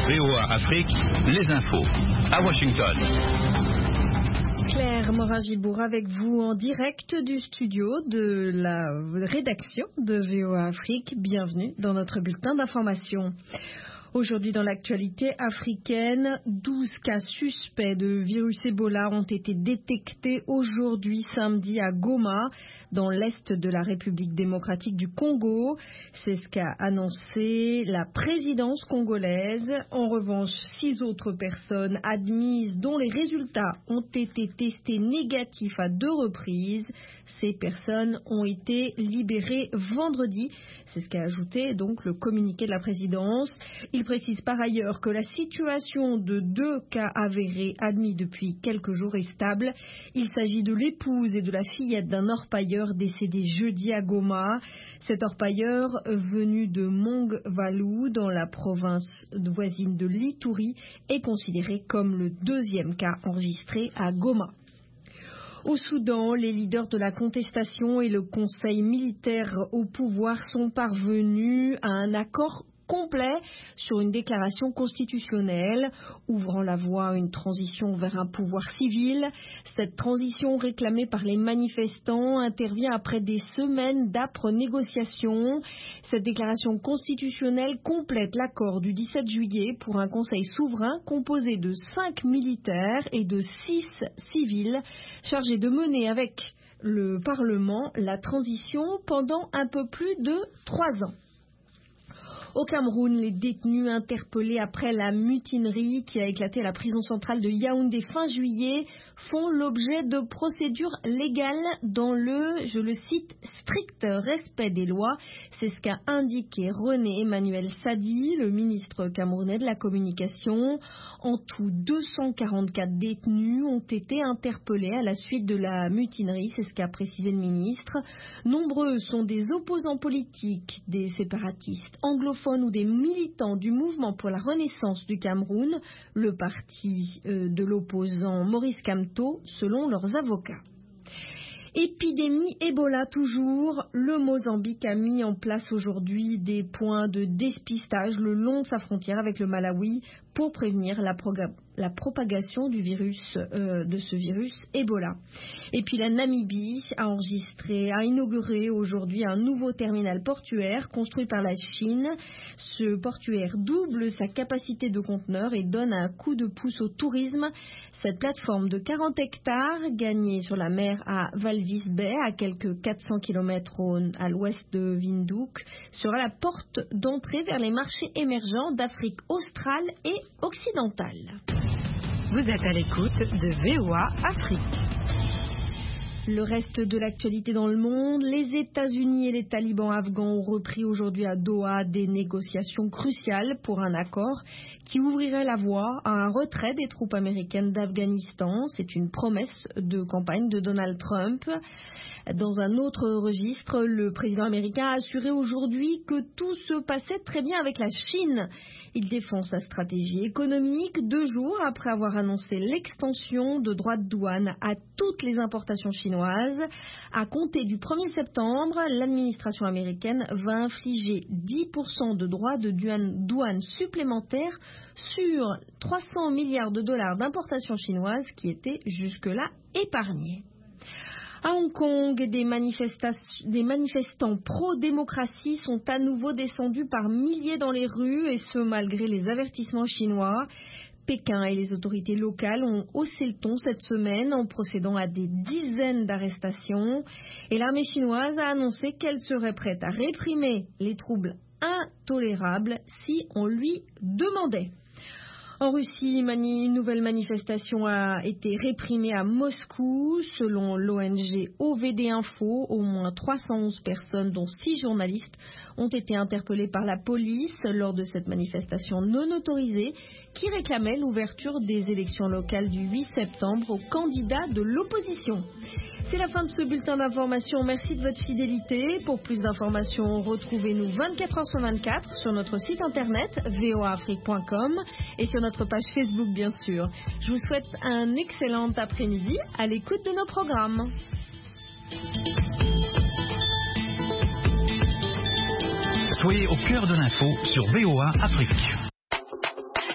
VOA Afrique, les infos. À Washington. Claire Morin-Gibourg avec vous en direct du studio de la rédaction de VOA Afrique. Bienvenue dans notre bulletin d'information. Aujourd'hui, dans l'actualité africaine, 12 cas suspects de virus Ebola ont été détectés aujourd'hui samedi à Goma, dans l'est de la République démocratique du Congo. C'est ce qu'a annoncé la présidence congolaise. En revanche, 6 autres personnes admises dont les résultats ont été testés négatifs à 2 reprises. Ces personnes ont été libérées vendredi. C'est ce qu'a ajouté donc le communiqué de la présidence. Il précise par ailleurs que la situation de 2 cas avérés admis depuis quelques jours est stable. Il s'agit de l'épouse et de la fillette d'un orpailleur décédé jeudi à Goma. Cet orpailleur, venu de Mongwalu, dans la province voisine de l'Ituri, est considéré comme le 2e cas enregistré à Goma. Au Soudan, les leaders de la contestation et le conseil militaire au pouvoir sont parvenus à un accord complet sur une déclaration constitutionnelle ouvrant la voie à une transition vers un pouvoir civil. Cette transition réclamée par les manifestants intervient après des semaines d'âpres négociations. Cette déclaration constitutionnelle complète l'accord du 17 juillet pour un conseil souverain composé de 5 militaires et de 6 civils chargés de mener avec le Parlement la transition pendant un peu plus de 3 ans. Au Cameroun, les détenus interpellés après la mutinerie qui a éclaté à la prison centrale de Yaoundé fin juillet font l'objet de procédures légales dans le, je le cite, strict respect des lois. C'est ce qu'a indiqué René Emmanuel Sadi, le ministre camerounais de la communication. En tout, 244 détenus ont été interpellés à la suite de la mutinerie, c'est ce qu'a précisé le ministre. Nombreux sont des opposants politiques, des séparatistes anglophones ou des militants du mouvement pour la renaissance du Cameroun, le parti de l'opposant Maurice Kamto, selon leurs avocats. Épidémie Ebola toujours, le Mozambique a mis en place aujourd'hui des points de dépistage le long de sa frontière avec le Malawi pour prévenir la propagation du virus, de ce virus Ebola. Et puis la Namibie a inauguré aujourd'hui un nouveau terminal portuaire construit par la Chine. Ce portuaire double sa capacité de conteneurs et donne un coup de pouce au tourisme. Cette plateforme de 40 hectares, gagnée sur la mer à Walvis Bay, à quelques 400 km à l'ouest de Windhoek, sera la porte d'entrée vers les marchés émergents d'Afrique australe et occidentale. Vous êtes à l'écoute de VOA Afrique. Le reste de l'actualité dans le monde, les États-Unis et les talibans afghans ont repris aujourd'hui à Doha des négociations cruciales pour un accord qui ouvrirait la voie à un retrait des troupes américaines d'Afghanistan. C'est une promesse de campagne de Donald Trump. Dans un autre registre, le président américain a assuré aujourd'hui que tout se passait très bien avec la Chine. Il défend sa stratégie économique 2 jours après avoir annoncé l'extension de droits de douane à toutes les importations chinoises. À compter du 1er septembre, l'administration américaine va infliger 10% de droits de douane supplémentaires sur 300 milliards de dollars d'importations chinoises qui étaient jusque-là épargnés. À Hong Kong, des manifestants pro-démocratie sont à nouveau descendus par milliers dans les rues, et ce malgré les avertissements chinois. Pékin et les autorités locales ont haussé le ton cette semaine en procédant à des dizaines d'arrestations. Et l'armée chinoise a annoncé qu'elle serait prête à réprimer les troubles intolérables si on lui demandait. En Russie, une nouvelle manifestation a été réprimée à Moscou. Selon l'ONG OVD Info, au moins 311 personnes, dont 6 journalistes, ont été interpellées par la police lors de cette manifestation non autorisée qui réclamait l'ouverture des élections locales du 8 septembre aux candidats de l'opposition. C'est la fin de ce bulletin d'information. Merci de votre fidélité. Pour plus d'informations, retrouvez-nous 24 heures sur 24 sur notre site internet voaafrique.com et sur notre page Facebook, bien sûr. Je vous souhaite un excellent après-midi à l'écoute de nos programmes. Soyez au cœur de l'info sur VOA Afrique.